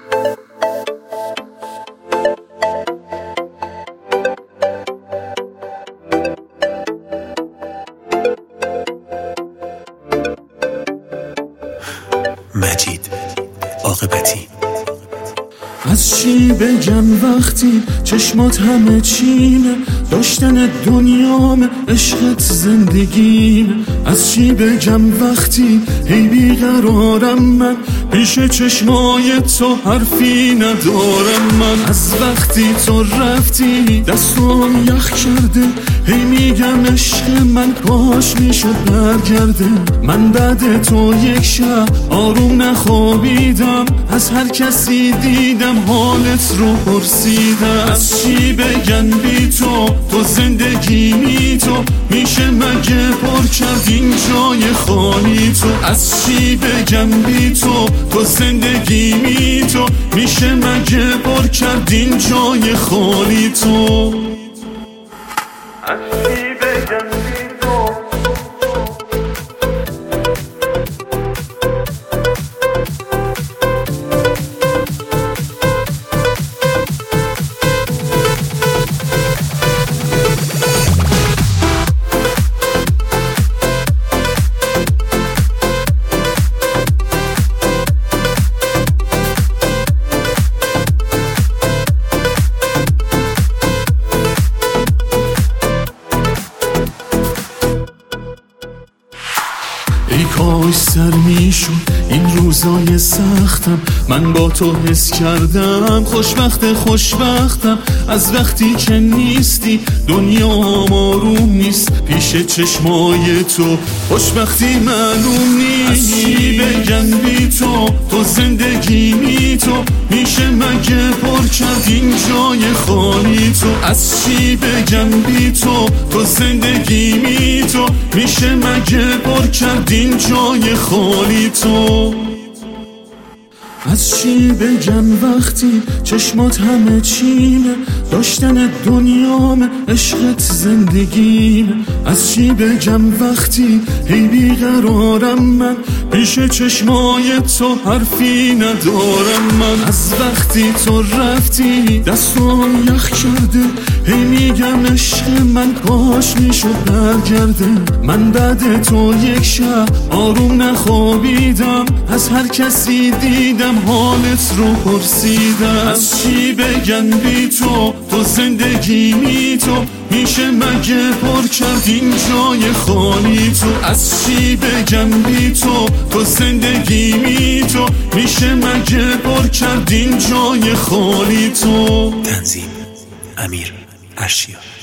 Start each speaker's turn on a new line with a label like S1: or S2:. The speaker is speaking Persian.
S1: مجید عاقبتی.
S2: از چی بگم وقتی چشمات همه چیمه، داشتن دنیام عشقت زندگیم. از چی بگم وقتی هی بیقرارم من، پیش چشمای تو حرفی ندارم من. از وقتی تو رفتی دستم یخ کرده، هی میگم عشق من کاش میشد برگرده. من بعد تو یک شب آروم نخوابیدم، از هر کسی دیدم حالت رو پرسیدم. از چی بگن بی تو زندگی می تو، میشه مگه پر کرد این جای خالی تو. از چی بگم بی تو زندگی می تو، میشه مگه پر کرد این جای خالی تو. از چی بگم بی تو. ای کاش سر میشد این روزای سختم، من با تو حس کردم خوشبختم. از وقتی که نیستی دنیام آروم نیست، پیش چشمای تو خوشبختی معلوم نیست. از چی بگم بی تو زندگی می تو، میشه مگه پر کرد این جای خالی تو. از چی بگم بی تو زندگی می تو، میشه مگه پر کرد این جای خالی تو. از چی بگم وقتی چشمات همه چیمه، داشتن دنیام عشقت زندگیم. از چی بگم وقتی هی بیقرارم من، پیش چشمای تو حرفی ندارم من. از وقتی تو رفتی دستم یخ کرده، هی میگم عشق من کاش میشد برگرده. من بعد تو یک شب آروم نخوابیدم، از هر کسی دیدم حالت رو پرسیدم. از چی بگن بی تو زندگی می تو، میشه مگه پر کرد این جای خالی تو. از چی بگم بی تو زندگی می تو، میشه مگه پر کرد این جای خالی تو.
S1: تنظیم امیر ارشیا.